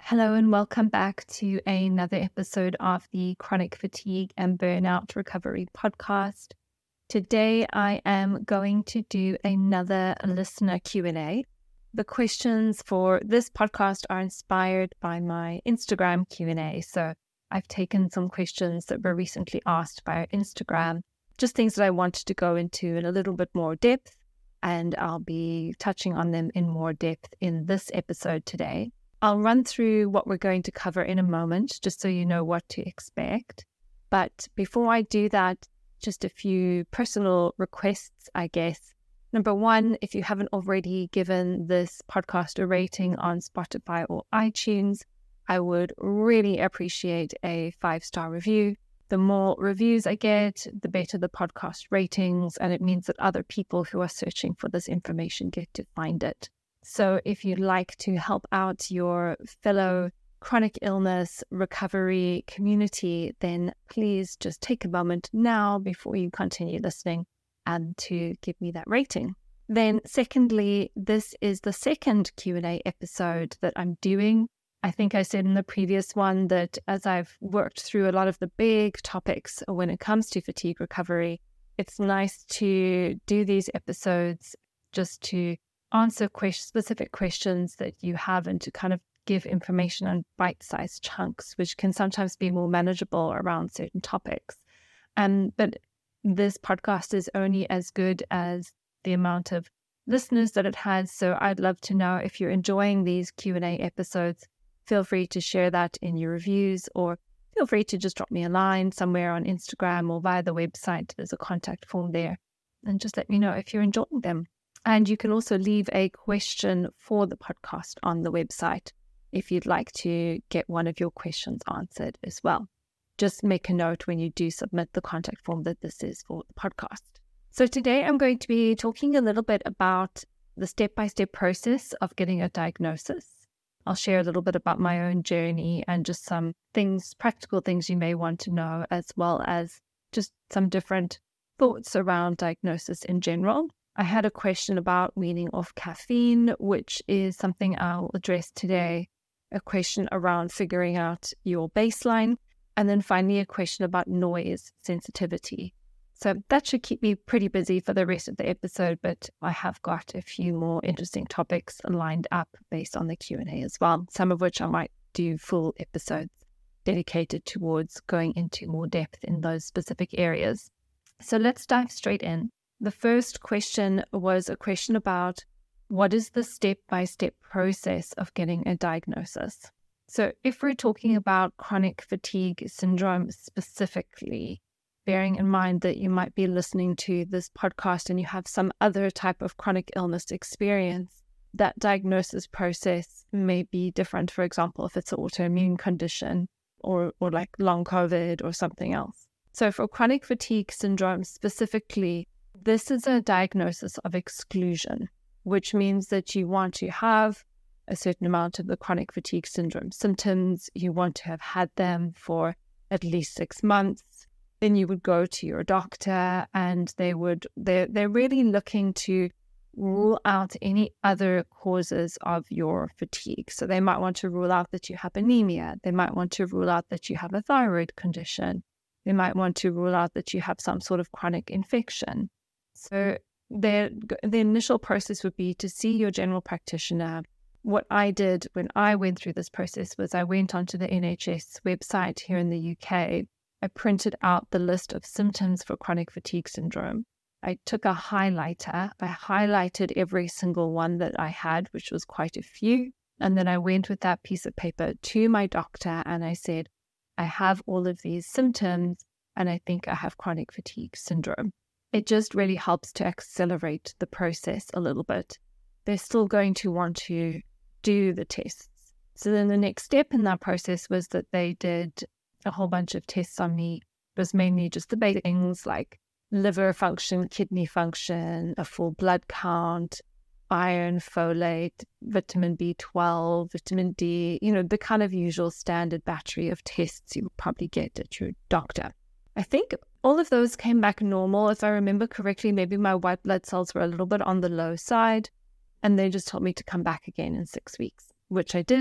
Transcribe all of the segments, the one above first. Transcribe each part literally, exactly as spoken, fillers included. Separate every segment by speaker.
Speaker 1: Hello and welcome back to another episode of the Chronic Fatigue and Burnout Recovery Podcast. Today I am going to do another listener Q and A. The questions for this podcast are inspired by my Instagram Q and A. So I've taken some questions that were recently asked by our Instagram, just things that I wanted to go into in a little bit more depth, and I'll be touching on them in more depth in this episode today. I'll run through what we're going to cover in a moment, just so you know what to expect. But before I do that, just a few personal requests, I guess. Number one, if you haven't already given this podcast a rating on Spotify or iTunes, I would really appreciate a five-star review. The more reviews I get, the better the podcast ratings, and it means that other people who are searching for this information get to find it. So if you'd like to help out your fellow chronic illness recovery community, then please just take a moment now before you continue listening and to give me that rating. Then secondly, this is the second Q and A episode that I'm doing. I think I said in the previous one that as I've worked through a lot of the big topics when it comes to fatigue recovery, it's nice to do these episodes just to answer question, specific questions that you have and to kind of give information on bite-sized chunks, which can sometimes be more manageable around certain topics. Um, but this podcast is only as good as the amount of listeners that it has. So I'd love to know if you're enjoying these Q and A episodes. Feel free to share that in your reviews, or feel free to just drop me a line somewhere on Instagram or via the website. There's a contact form there. And just let me know if you're enjoying them. And you can also leave a question for the podcast on the website if you'd like to get one of your questions answered as well. Just make a note when you do submit the contact form that this is for the podcast. So today I'm going to be talking a little bit about the step-by-step process of getting a diagnosis. I'll share a little bit about my own journey and just some things, practical things you may want to know, as well as just some different thoughts around diagnosis in general. I had a question about weaning off caffeine, which is something I'll address today. A question around figuring out your baseline. And then finally, a question about noise sensitivity. So that should keep me pretty busy for the rest of the episode, but I have got a few more interesting topics lined up based on the Q and A as well, some of which I might do full episodes dedicated towards going into more depth in those specific areas. So let's dive straight in. The first question was a question about what is the step-by-step process of getting a diagnosis? So if we're talking about chronic fatigue syndrome specifically, bearing in mind that you might be listening to this podcast and you have some other type of chronic illness experience, that diagnosis process may be different. For example, if it's an autoimmune condition or, or like long COVID or something else. So for chronic fatigue syndrome specifically, this is a diagnosis of exclusion, which means that you want to have a certain amount of the chronic fatigue syndrome symptoms. You want to have had them for at least six months. Then you would go to your doctor and they would, they're, they're really looking to rule out any other causes of your fatigue. So they might want to rule out that you have anemia. They might want to rule out that you have a thyroid condition. They might want to rule out that you have some sort of chronic infection. So the, the initial process would be to see your general practitioner. What I did when I went through this process was I went onto the N H S website here in the U K. I printed out the list of symptoms for chronic fatigue syndrome. I took a highlighter. I highlighted every single one that I had, which was quite a few. And then I went with that piece of paper to my doctor and I said, I have all of these symptoms and I think I have chronic fatigue syndrome. It just really helps to accelerate the process a little bit. They're still going to want to do the tests. So then the next step in that process was that they did a whole bunch of tests on me. It was mainly just the basic things like liver function, kidney function, a full blood count, iron, folate, vitamin B twelve, vitamin D, you know, the kind of usual standard battery of tests you would probably get at your doctor. I think all of those came back normal. If I remember correctly, maybe my white blood cells were a little bit on the low side, and they just told me to come back again in six weeks, which I did.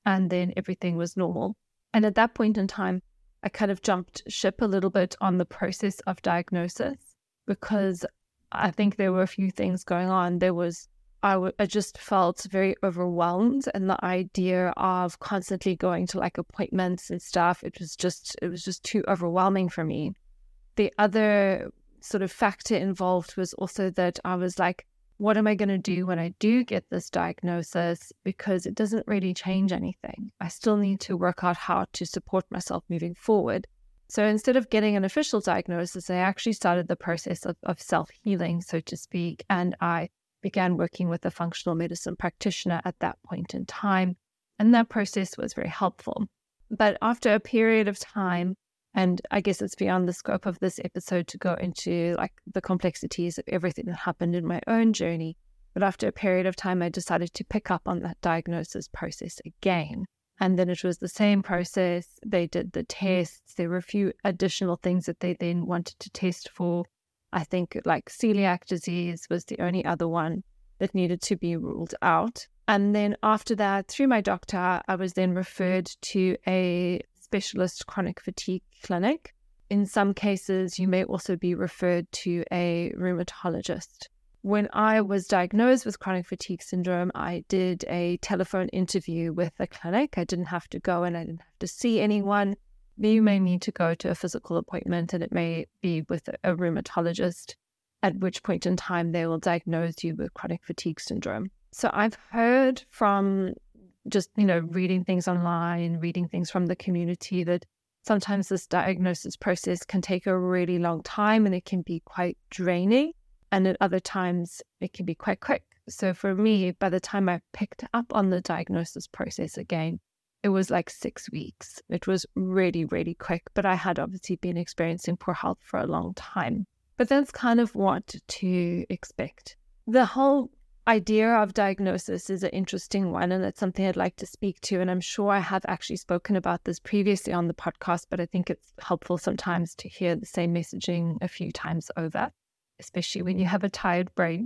Speaker 1: and then everything was normal. And at that point in time, I kind of jumped ship a little bit on the process of diagnosis because I think there were a few things going on. There was, I, w- I just felt very overwhelmed, and the idea of constantly going to like appointments and stuff, it was just, it was just too overwhelming for me. The other sort of factor involved was also that I was like, what am I going to do when I do get this diagnosis? Because it doesn't really change anything. I still need to work out how to support myself moving forward. So instead of getting an official diagnosis, I actually started the process of, of self-healing, so to speak. And I began working with a functional medicine practitioner at that point in time. And that process was very helpful. But after a period of time, and I guess it's beyond the scope of this episode to go into like the complexities of everything that happened in my own journey. But after a period of time, I decided to pick up on that diagnosis process again. And then it was the same process. They did the tests. There were a few additional things that they then wanted to test for. I think like celiac disease was the only other one that needed to be ruled out. And then after that, through my doctor, I was then referred to a specialist chronic fatigue clinic. In some cases, you may also be referred to a rheumatologist. When I was diagnosed with chronic fatigue syndrome, I did a telephone interview with the clinic. I didn't have to go and I didn't have to see anyone. You may need to go to a physical appointment, and it may be with a rheumatologist, at which point in time they will diagnose you with chronic fatigue syndrome. So I've heard from just, you know, reading things online, reading things from the community, that sometimes this diagnosis process can take a really long time and it can be quite draining. And at other times it can be quite quick. So for me, by the time I picked up on the diagnosis process again, it was like six weeks. It was really, really quick. But I had obviously been experiencing poor health for a long time. But that's kind of what to expect. The whole idea of diagnosis is an interesting one, and it's something I'd like to speak to. And I'm sure I have actually spoken about this previously on the podcast, but I think it's helpful sometimes to hear the same messaging a few times over, especially when you have a tired brain.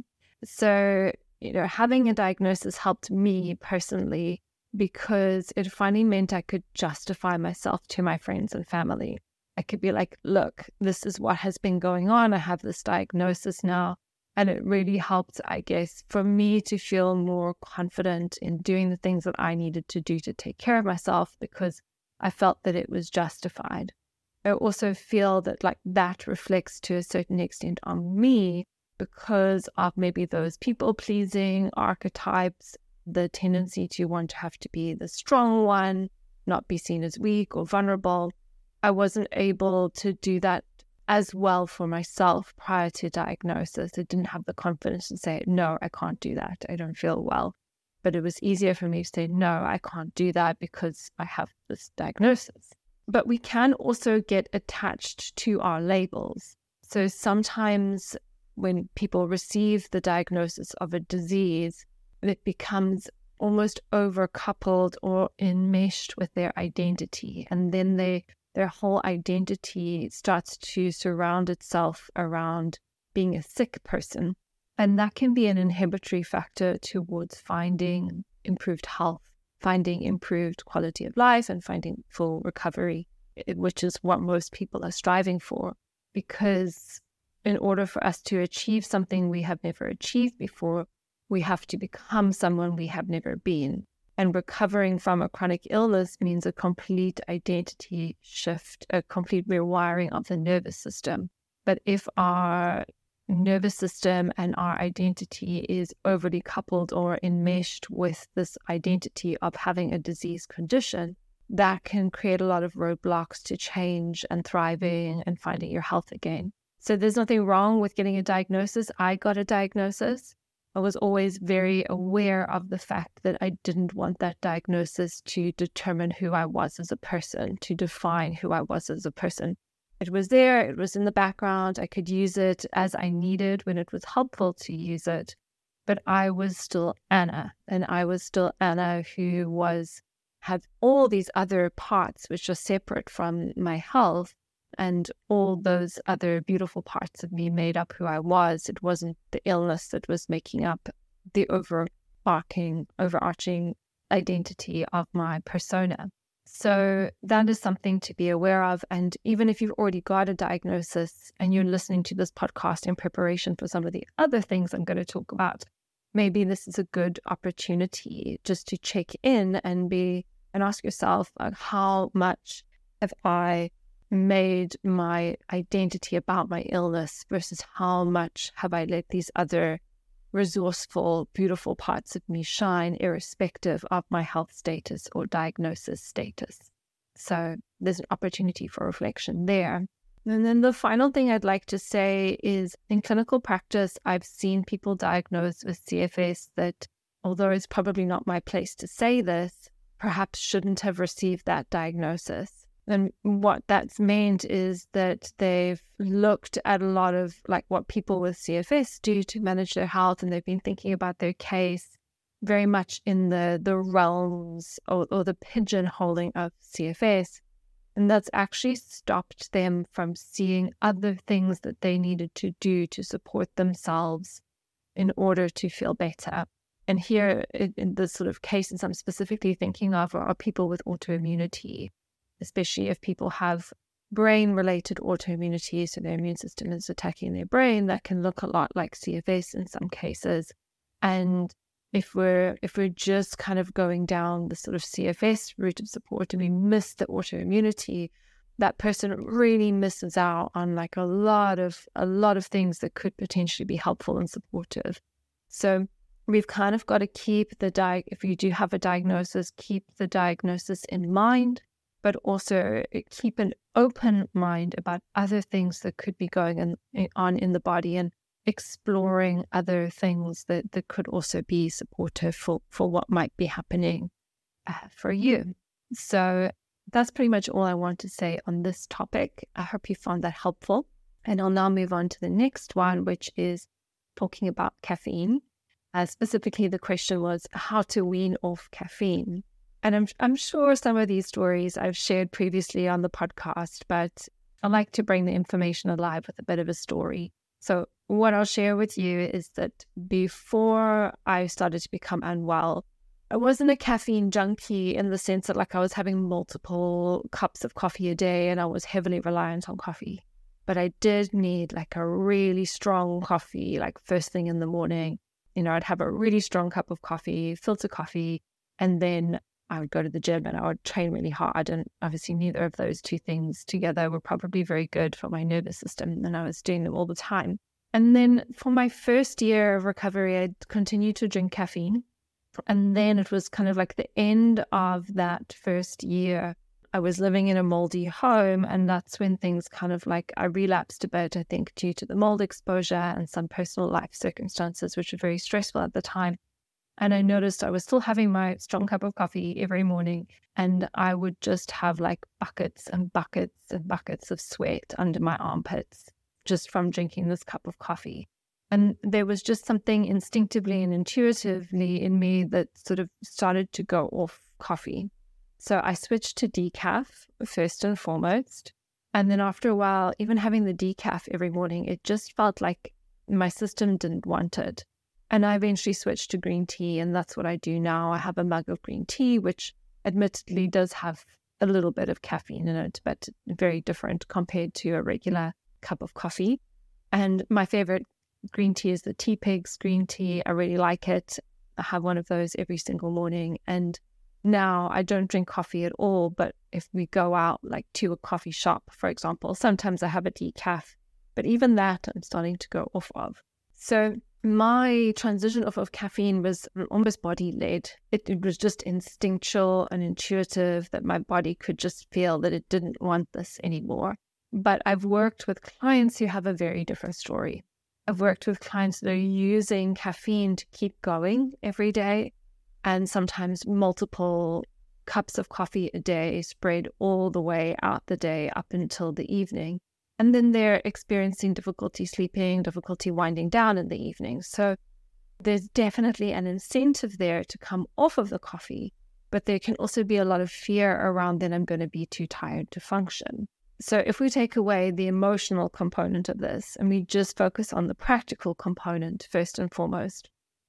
Speaker 1: So, you know, having a diagnosis helped me personally because it finally meant I could justify myself to my friends and family. I could be like, look, this is what has been going on. I have this diagnosis now. And it really helped, I guess, for me to feel more confident in doing the things that I needed to do to take care of myself because I felt that it was justified. I also feel that like that reflects to a certain extent on me because of maybe those people-pleasing archetypes, the tendency to want to have to be the strong one, not be seen as weak or vulnerable. I wasn't able to do that as well for myself prior to diagnosis. I didn't have the confidence to say, no, I can't do that. I don't feel well. But it was easier for me to say, no, I can't do that because I have this diagnosis. But we can also get attached to our labels. So sometimes when people receive the diagnosis of a disease, it becomes almost over-coupled or enmeshed with their identity. And then they their whole identity starts to surround itself around being a sick person. And that can be an inhibitory factor towards finding improved health, finding improved quality of life, and finding full recovery, which is what most people are striving for. Because in order for us to achieve something we have never achieved before, we have to become someone we have never been. And recovering from a chronic illness means a complete identity shift, a complete rewiring of the nervous system. But if our nervous system and our identity is overly coupled or enmeshed with this identity of having a disease condition, that can create a lot of roadblocks to change and thriving and finding your health again. So there's nothing wrong with getting a diagnosis. I got a diagnosis. I was always very aware of the fact that I didn't want that diagnosis to determine who I was as a person, to define who I was as a person. It was there, it was in the background. I could use it as I needed when it was helpful to use it. But I was still Anna, and I was still Anna who was had all these other parts which are separate from my health. And all those other beautiful parts of me made up who I was. It wasn't the illness that was making up the overarching, overarching identity of my persona. So that is something to be aware of. And even if you've already got a diagnosis and you're listening to this podcast in preparation for some of the other things I'm going to talk about, maybe this is a good opportunity just to check in and be and ask yourself, like, how much have I made my identity about my illness versus how much have I let these other resourceful, beautiful parts of me shine, irrespective of my health status or diagnosis status. So there's an opportunity for reflection there. And then the final thing I'd like to say is, in clinical practice, I've seen people diagnosed with C F S that, although it's probably not my place to say this, perhaps shouldn't have received that diagnosis. And what that's meant is that they've looked at a lot of like what people with C F S do to manage their health, and they've been thinking about their case very much in the, the realms or, or the pigeonholing of C F S. And that's actually stopped them from seeing other things that they needed to do to support themselves in order to feel better. And here, in, in the sort of cases I'm specifically thinking of are, are people with autoimmunity, especially if people have brain-related autoimmunity, so their immune system is attacking their brain. That can look a lot like C F S in some cases. And if we're if we're just kind of going down the sort of C F S route of support and we miss the autoimmunity, that person really misses out on like a lot of a lot of things that could potentially be helpful and supportive. So we've kind of got to keep the di- if you do have a diagnosis, keep the diagnosis in mind, but also keep an open mind about other things that could be going in, on in the body, and exploring other things that, that could also be supportive for, for what might be happening uh, for you. So that's pretty much all I want to say on this topic. I hope you found that helpful. And I'll now move on to the next one, which is talking about caffeine. Uh, specifically, the question was how to wean off caffeine. And I'm I'm sure some of these stories I've shared previously on the podcast, but I like to bring the information alive with a bit of a story. So what I'll share with you is that before I started to become unwell, I wasn't a caffeine junkie in the sense that like I was having multiple cups of coffee a day and I was heavily reliant on coffee. But I did need like a really strong coffee, like first thing in the morning. You know, I'd have a really strong cup of coffee, filter coffee, and then I would go to the gym and I would train really hard. And obviously neither of those two things together were probably very good for my nervous system, and I was doing them all the time. And then for my first year of recovery, I continued to drink caffeine. And then it was kind of like the end of that first year. I was living in a moldy home, and that's when things kind of like I relapsed a bit, I think, due to the mold exposure and some personal life circumstances, which were very stressful at the time. And I noticed I was still having my strong cup of coffee every morning, and I would just have like buckets and buckets and buckets of sweat under my armpits just from drinking this cup of coffee. And there was just something instinctively and intuitively in me that sort of started to go off coffee. So I switched to decaf first and foremost. And then after a while, even having the decaf every morning, it just felt like my system didn't want it. And I eventually switched to green tea, and that's what I do now. I have a mug of green tea, which admittedly does have a little bit of caffeine in it, but very different compared to a regular cup of coffee. And my favorite green tea is the Teapigs green tea. I really like it. I have one of those every single morning. And now I don't drink coffee at all, but if we go out like to a coffee shop, for example, sometimes I have a decaf, but even that I'm starting to go off of. So my transition off of caffeine was almost body-led. It, it was just instinctual and intuitive that my body could just feel that it didn't want this anymore. But I've worked with clients who have a very different story. I've worked with clients that are using caffeine to keep going every day, and sometimes multiple cups of coffee a day spread all the way out the day up until the evening. And then they're experiencing difficulty sleeping, difficulty winding down in the evening. So there's definitely an incentive there to come off of the coffee, but there can also be a lot of fear around that I'm going to be too tired to function. So if we take away the emotional component of this and we just focus on the practical component first and foremost,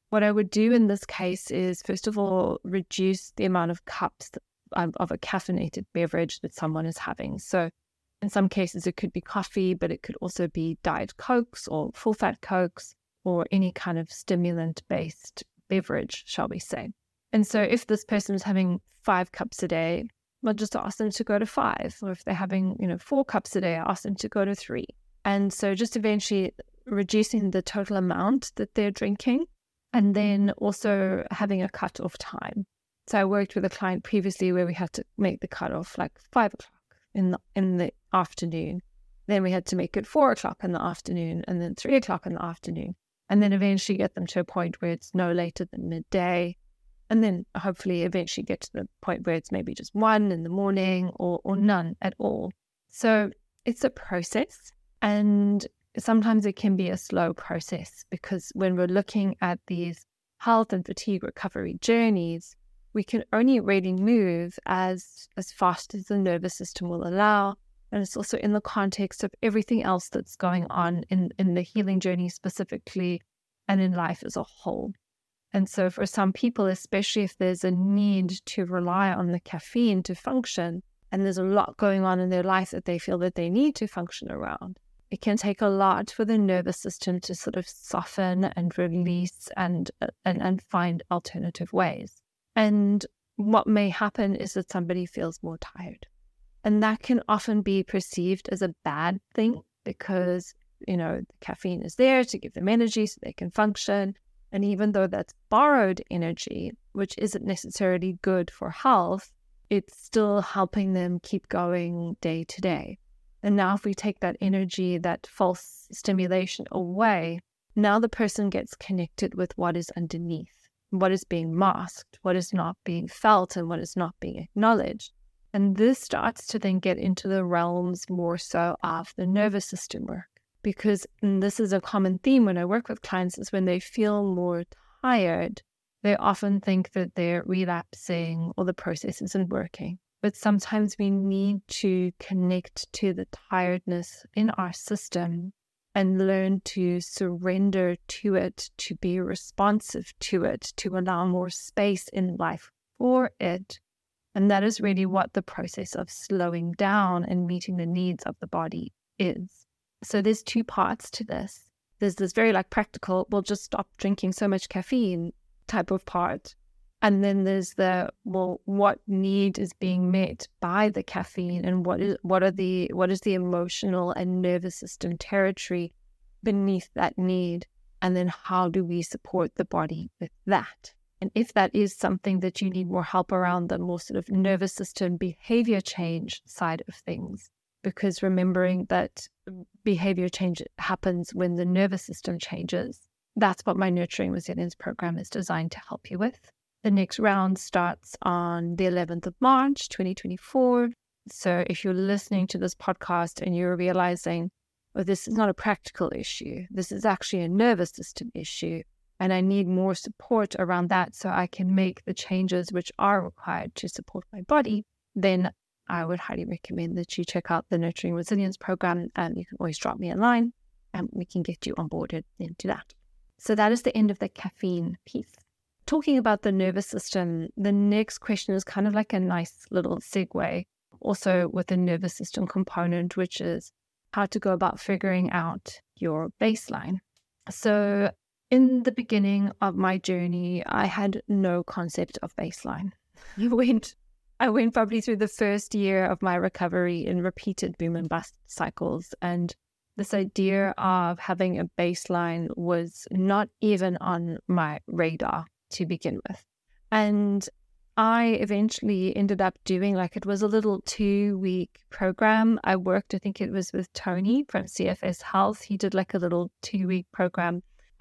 Speaker 1: what I would do in this case is, first of all, reduce the amount of cups of, of a caffeinated beverage that someone is having. So in some cases, it could be coffee, but it could also be Diet Cokes or full-fat Cokes or any kind of stimulant-based beverage, shall we say. And so if this person is having five cups a day, well, just ask them to go to five. Or if they're having, you know, four cups a day, ask them to go to three. And so just eventually reducing the total amount that they're drinking, and then also having a cut-off time. So I worked with a client previously where we had to make the cut-off like five o'clock in the, in the afternoon. Then we had to make it four o'clock in the afternoon, and then three o'clock in the afternoon. And then eventually get them to a point where it's no later than midday. And then hopefully eventually get to the point where it's maybe just one in the morning or, or none at all. So it's a process, and sometimes it can be a slow process, because when we're looking at these health and fatigue recovery journeys, we can only really move as, as fast as the nervous system will allow. And it's also in the context of everything else that's going on in, in the healing journey specifically and in life as a whole. And so for some people, especially if there's a need to rely on the caffeine to function, and there's a lot going on in their life that they feel that they need to function around, it can take a lot for the nervous system to sort of soften and release and and, and find alternative ways. And what may happen is that somebody feels more tired. And that can often be perceived as a bad thing, because, you know, the caffeine is there to give them energy so they can function. And even though that's borrowed energy, which isn't necessarily good for health, it's still helping them keep going day to day. And now if we take that energy, that false stimulation away, now the person gets connected with what is underneath, what is being masked, what is not being felt, and what is not being acknowledged. And this starts to then get into the realms more so of the nervous system work. Because, and this is a common theme when I work with clients, is when they feel more tired, they often think that they're relapsing or the process isn't working. But sometimes we need to connect to the tiredness in our system and learn to surrender to it, to be responsive to it, to allow more space in life for it. And that is really what the process of slowing down and meeting the needs of the body is. So there's two parts to this. There's this very like practical, well, just stop drinking so much caffeine type of part. And then there's the, well, what need is being met by the caffeine, and what is what are the what is the emotional and nervous system territory beneath that need, and then how do we support the body with that? And if that is something that you need more help around, the more sort of nervous system behavior change side of things, because remembering that behavior change happens when the nervous system changes. That's what my Nurturing Resilience program is designed to help you with. The next round starts on the eleventh of March, twenty twenty-four. So if you're listening to this podcast and you're realizing, oh, this is not a practical issue, this is actually a nervous system issue, and I need more support around that so I can make the changes which are required to support my body, then I would highly recommend that you check out the Nurturing Resilience program. And you can always drop me a line and we can get you onboarded into that. So that is the end of the caffeine piece. Talking about the nervous system, the next question is kind of like a nice little segue, also with the nervous system component, which is how to go about figuring out your baseline. So in the beginning of my journey, I had no concept of baseline. I went, I went probably through the first year of my recovery in repeated boom and bust cycles, and this idea of having a baseline was not even on my radar to begin with. And I eventually ended up doing like, it was a little two week program. I worked, I think it was with Tony from C F S Health. He did like a little two week program,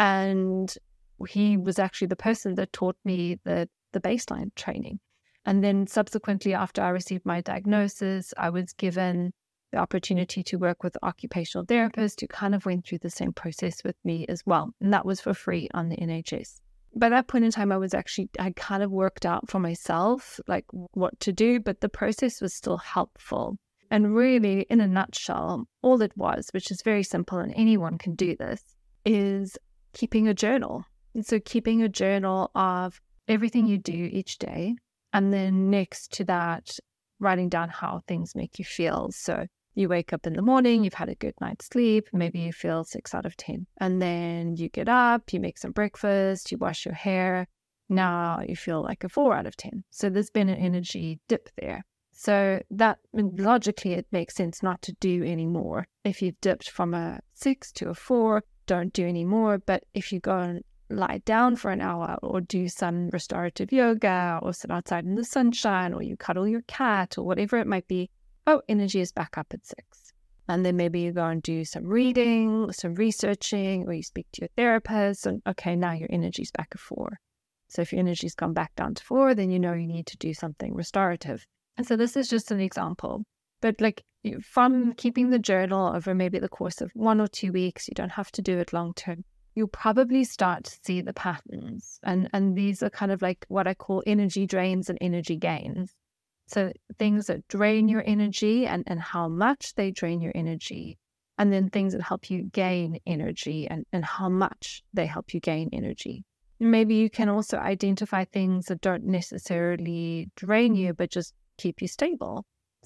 Speaker 1: and he was actually the person that taught me the, the baseline training. And then subsequently, after I received my diagnosis, I was given the opportunity to work with occupational therapists who kind of went through the same process with me as well. And that was for free on the N H S. By that point in time, I was actually, I kind of worked out for myself, like what to do, but the process was still helpful. And really, in a nutshell, all it was, which is very simple and anyone can do this, is keeping a journal. So keeping a journal of everything you do each day, and then next to that, writing down how things make you feel. So you wake up in the morning, you've had a good night's sleep, maybe you feel six out of ten. And then you get up, you make some breakfast, you wash your hair. Now you feel like a four out of ten. So there's been an energy dip there. So that logically, it makes sense not to do any more. If you've dipped from a six to a four, don't do any more. But if you go and lie down for an hour or do some restorative yoga or sit outside in the sunshine or you cuddle your cat or whatever it might be, oh, energy is back up at six. And then maybe you go and do some reading, some researching, or you speak to your therapist and okay, now your energy's back at four. So if your energy's gone back down to four, then you know you need to do something restorative. And so this is just an example. But like from keeping the journal over maybe the course of one or two weeks, you don't have to do it long term. You'll probably start to see the patterns. And, and these are kind of like what I call energy drains and energy gains. So things that drain your energy and, and how much they drain your energy. And then things that help you gain energy and, and how much they help you gain energy. Maybe you can also identify things that don't necessarily drain you, but just keep you stable.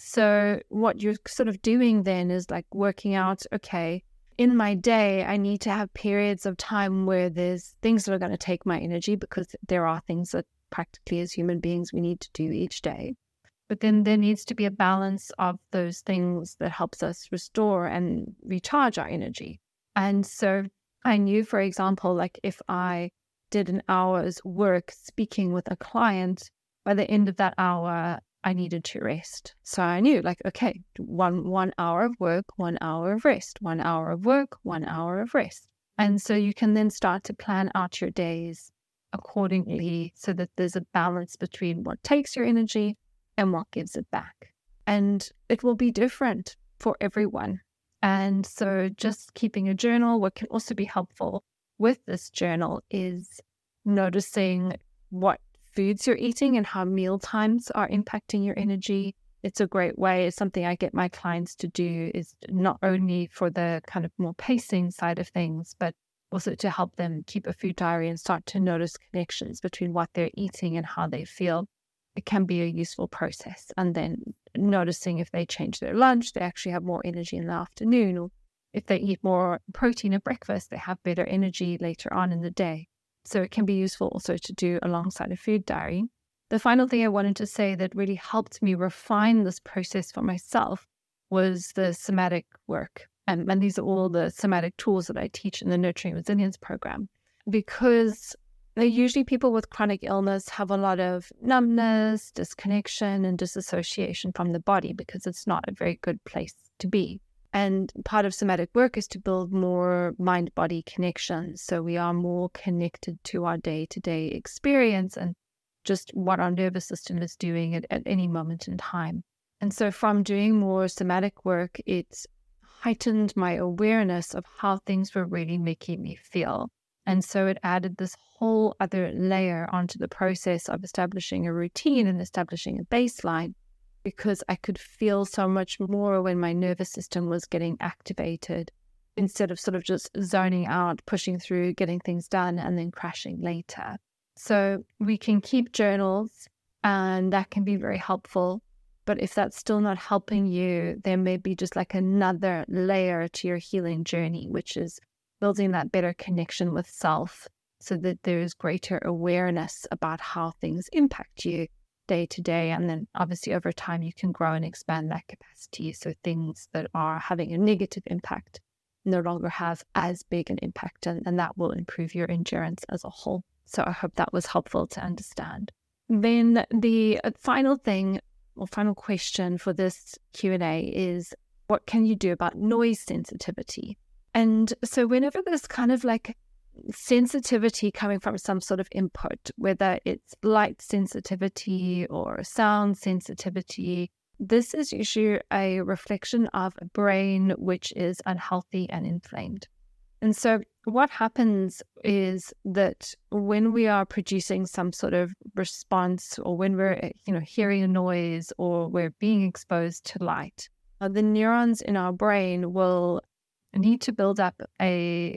Speaker 1: So what you're sort of doing then is like working out, okay, in my day, I need to have periods of time where there's things that are going to take my energy because there are things that practically as human beings we need to do each day. But then there needs to be a balance of those things that helps us restore and recharge our energy. And so I knew, for example, like if I did an hour's work speaking with a client, by the end of that hour, I needed to rest. So I knew like, okay, one, one hour of work, one hour of rest, one hour of work, one hour of rest. And so you can then start to plan out your days accordingly so that there's a balance between what takes your energy and what gives it back. And it will be different for everyone. And so just keeping a journal, what can also be helpful with this journal is noticing what foods you're eating and how meal times are impacting your energy. It's a great way. It's something I get my clients to do is not only for the kind of more pacing side of things, but also to help them keep a food diary and start to notice connections between what they're eating and how they feel. It can be a useful process. And then noticing if they change their lunch, they actually have more energy in the afternoon. Or if they eat more protein at breakfast, they have better energy later on in the day. So it can be useful also to do alongside a food diary. The final thing I wanted to say that really helped me refine this process for myself was the somatic work. And, and these are all the somatic tools that I teach in the Nurturing Resilience program. Because usually people with chronic illness have a lot of numbness, disconnection, and disassociation from the body because it's not a very good place to be. And part of somatic work is to build more mind-body connections. So we are more connected to our day-to-day experience and just what our nervous system is doing at, at any moment in time. And so from doing more somatic work, it's heightened my awareness of how things were really making me feel. And so it added this whole other layer onto the process of establishing a routine and establishing a baseline, because I could feel so much more when my nervous system was getting activated instead of sort of just zoning out, pushing through, getting things done, and then crashing later. So we can keep journals, and that can be very helpful. But if that's still not helping you, there may be just like another layer to your healing journey, which is building that better connection with self so that there's greater awareness about how things impact you day to day. And then obviously over time, you can grow and expand that capacity. So things that are having a negative impact no longer have as big an impact, and, and that will improve your endurance as a whole. So I hope that was helpful to understand. Then the final thing or final question for this Q and A is, what can you do about noise sensitivity? And so whenever there's kind of like sensitivity coming from some sort of input, whether it's light sensitivity or sound sensitivity, this is usually a reflection of a brain which is unhealthy and inflamed. And so what happens is that when we are producing some sort of response, or when we're, you know, hearing a noise or we're being exposed to light, uh, the neurons in our brain will need to build up a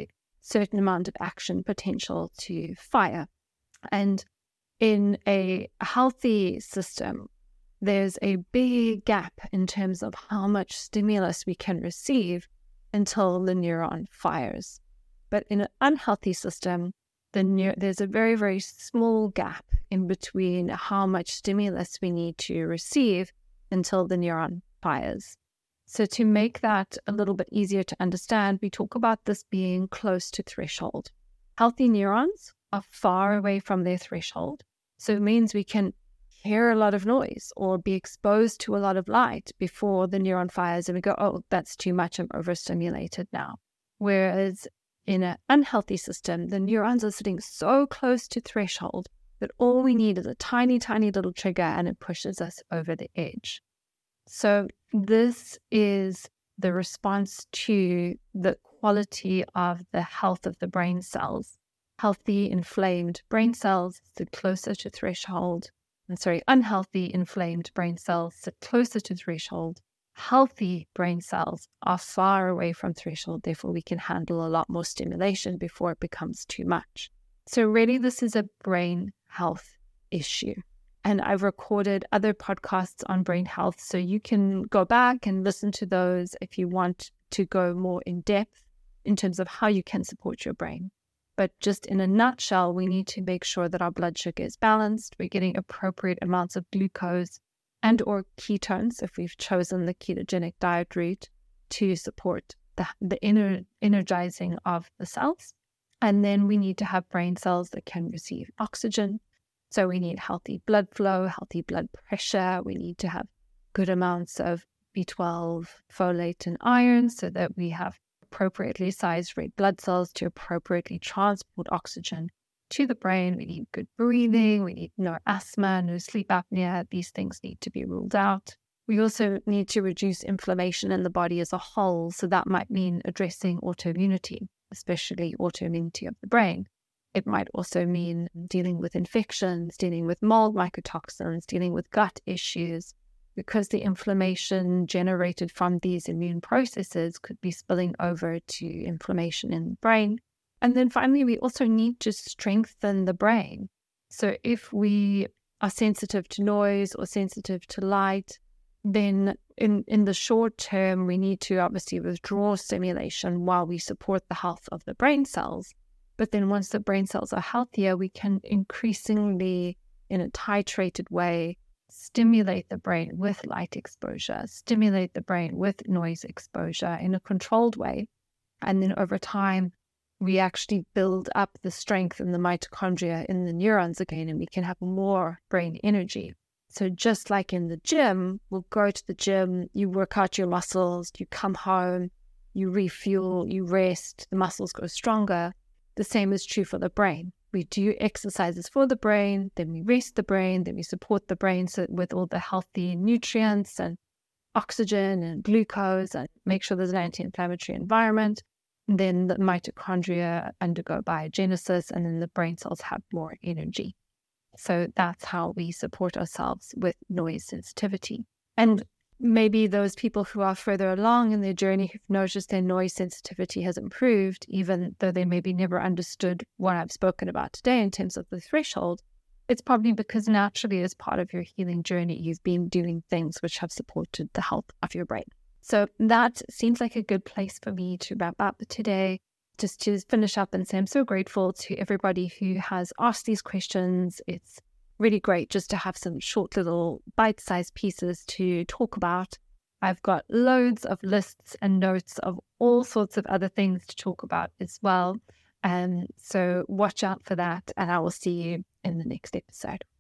Speaker 1: certain amount of action potential to fire. And in a healthy system, there's a big gap in terms of how much stimulus we can receive until the neuron fires. But in an unhealthy system, the neur- there's a very, very small gap in between how much stimulus we need to receive until the neuron fires. So to make that a little bit easier to understand, we talk about this being close to threshold. Healthy neurons are far away from their threshold. So it means we can hear a lot of noise or be exposed to a lot of light before the neuron fires and we go, oh, that's too much, I'm overstimulated now. Whereas in an unhealthy system, the neurons are sitting so close to threshold that all we need is a tiny, tiny little trigger and it pushes us over the edge. So this is the response to the quality of the health of the brain cells. Healthy, inflamed brain cells sit closer to threshold. I'm sorry, unhealthy, inflamed brain cells sit closer to threshold. Healthy brain cells are far away from threshold, therefore we can handle a lot more stimulation before it becomes too much. So really this is a brain health issue. And I've recorded other podcasts on brain health, so you can go back and listen to those if you want to go more in depth in terms of how you can support your brain. But just in a nutshell, we need to make sure that our blood sugar is balanced. We're getting appropriate amounts of glucose and or ketones if we've chosen the ketogenic diet route to support the, the inner energizing of the cells. And then we need to have brain cells that can receive oxygen. So we need healthy blood flow, healthy blood pressure. We need to have good amounts of B twelve, folate, and iron so that we have appropriately sized red blood cells to appropriately transport oxygen to the brain. We need good breathing. We need no asthma, no sleep apnea. These things need to be ruled out. We also need to reduce inflammation in the body as a whole. So that might mean addressing autoimmunity, especially autoimmunity of the brain. It might also mean dealing with infections, dealing with mold mycotoxins, dealing with gut issues, because the inflammation generated from these immune processes could be spilling over to inflammation in the brain. And then finally, we also need to strengthen the brain. So if we are sensitive to noise or sensitive to light, then in, in the short term, we need to obviously withdraw stimulation while we support the health of the brain cells. But then once the brain cells are healthier, we can increasingly, in a titrated way, stimulate the brain with light exposure, stimulate the brain with noise exposure in a controlled way. And then over time, we actually build up the strength in the mitochondria in the neurons again, and we can have more brain energy. So just like in the gym, we'll go to the gym, you work out your muscles, you come home, you refuel, you rest, the muscles go stronger. The same is true for the brain. We do exercises for the brain, then we rest the brain, then we support the brain so with all the healthy nutrients and oxygen and glucose and make sure there's an anti-inflammatory environment. And then the mitochondria undergo biogenesis and then the brain cells have more energy. So that's how we support ourselves with noise sensitivity. And maybe those people who are further along in their journey who've noticed their noise sensitivity has improved, even though they maybe never understood what I've spoken about today in terms of the threshold, it's probably because naturally as part of your healing journey, you've been doing things which have supported the health of your brain. So that seems like a good place for me to wrap up today. Just to finish up and say I'm so grateful to everybody who has asked these questions. It's really great just to have some short little bite-sized pieces to talk about. I've got loads of lists and notes of all sorts of other things to talk about as well. And so watch out for that, and I will see you in the next episode.